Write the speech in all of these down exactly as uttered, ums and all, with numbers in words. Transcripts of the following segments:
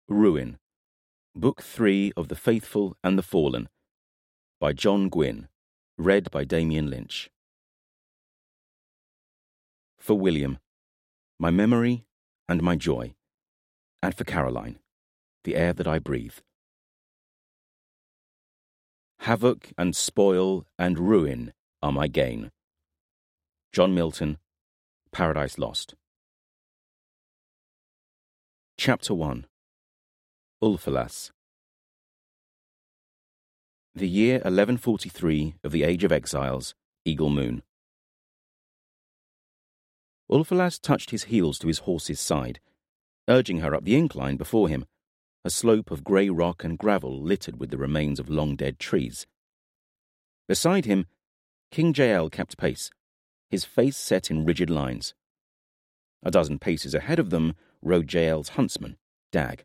Ruin, Book three of The Faithful and the Fallen, by John Gwynne, read by Damian Lynch. For William, my memory and my joy, and for Caroline, the air that I breathe. Havoc and spoil and ruin are my gain. John Milton, Paradise Lost. Chapter one. Ulfilas. The year eleven forty-three of the Age of Exiles, Eagle Moon. Ulfilas touched his heels to his horse's side, urging her up the incline before him, a slope of grey rock and gravel littered with the remains of long-dead trees. Beside him, King Jael kept pace, his face set in rigid lines. A dozen paces ahead of them rode Jael's huntsman, Dag.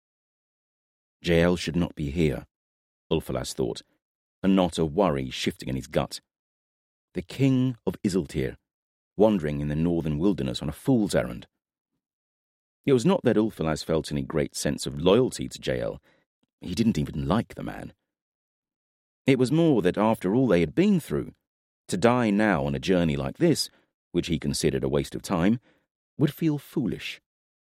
Jael should not be here, Ulfilas thought, a knot of worry shifting in his gut. The king of Isiltir, wandering in the northern wilderness on a fool's errand. It was not that Ulfilas felt any great sense of loyalty to Jael. He didn't even like the man. It was more that after all they had been through, to die now on a journey like this, which he considered a waste of time, would feel foolish.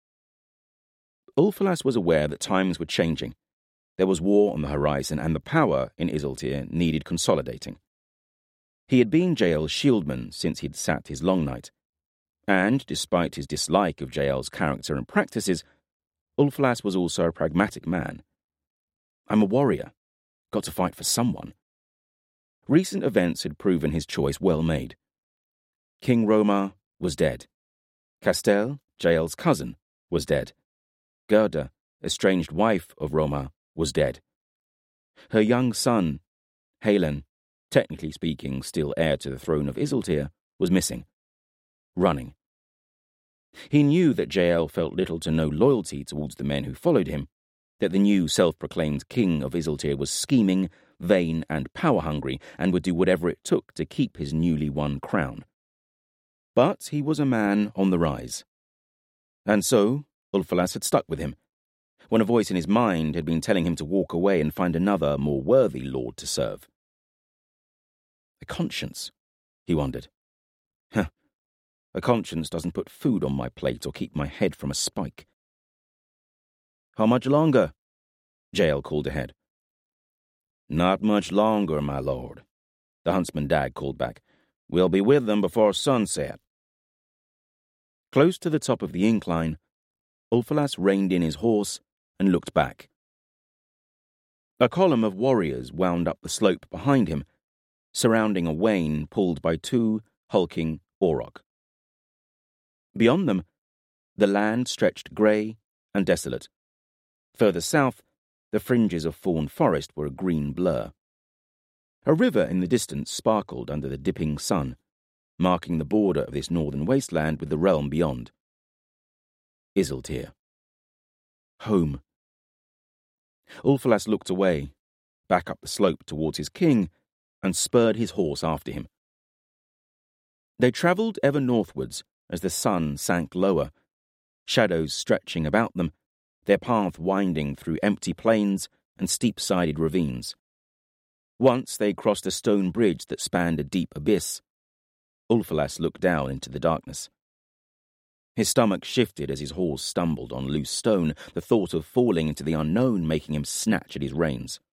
Ulfilas was aware that times were changing. There was war on the horizon, and the power in Isiltir needed consolidating. He had been Jael's shieldman since he'd sat his long night, and, despite his dislike of Jael's character and practices, Ulfilas was also a pragmatic man. I'm a warrior. Got to fight for someone. Recent events had proven his choice well made. King Romar was dead. Castel, Jael's cousin, was dead. Gerda, estranged wife of Romar, was dead. Her young son, Halen, technically speaking still heir to the throne of Isiltir, was missing. Running. He knew that Jael felt little to no loyalty towards the men who followed him, that the new self-proclaimed king of Isiltir was scheming, vain, and power-hungry, and would do whatever it took to keep his newly won crown. But he was a man on the rise. And so, Ulfilas had stuck with him, when a voice in his mind had been telling him to walk away and find another, more worthy lord to serve. A conscience, he wondered. Huh. A conscience doesn't put food on my plate or keep my head from a spike. How much longer? Jael called ahead. Not much longer, my lord, the huntsman Dag called back. We'll be with them before sunset. Close to the top of the incline, Ulfilas reined in his horse and looked back. A column of warriors wound up the slope behind him, surrounding a wain pulled by two hulking auroch. Beyond them, the land stretched grey and desolate. Further south, the fringes of fawn forest were a green blur. A river in the distance sparkled under the dipping sun, marking the border of this northern wasteland with the realm beyond. Isiltir. Home. Ulfilas looked away, back up the slope towards his king, and spurred his horse after him. They travelled ever northwards as the sun sank lower, shadows stretching about them, their path winding through empty plains and steep-sided ravines. Once they crossed a stone bridge that spanned a deep abyss. Ulfilas looked down into the darkness. His stomach shifted as his horse stumbled on loose stone, the thought of falling into the unknown making him snatch at his reins.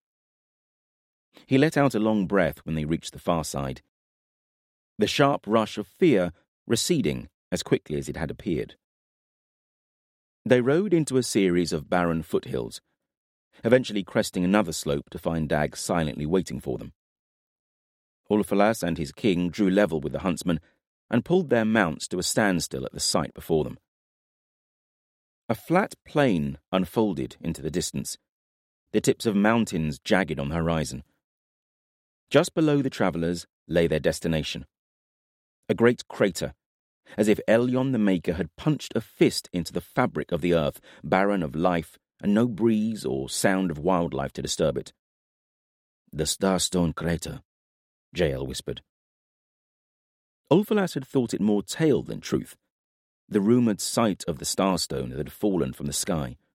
He let out a long breath when they reached the far side, the sharp rush of fear receding as quickly as it had appeared. They rode into a series of barren foothills, eventually cresting another slope to find Dag silently waiting for them. Ulfilas and his king drew level with the huntsman and pulled their mounts to a standstill at the sight before them. A flat plain unfolded into the distance, the tips of mountains jagged on the horizon. Just below the travellers lay their destination. A great crater, as if Elyon the Maker had punched a fist into the fabric of the earth, barren of life and no breeze or sound of wildlife to disturb it. The Starstone Crater, Jael whispered. Ulfilas had thought it more tale than truth, the rumoured sight of the Starstone that had fallen from the sky.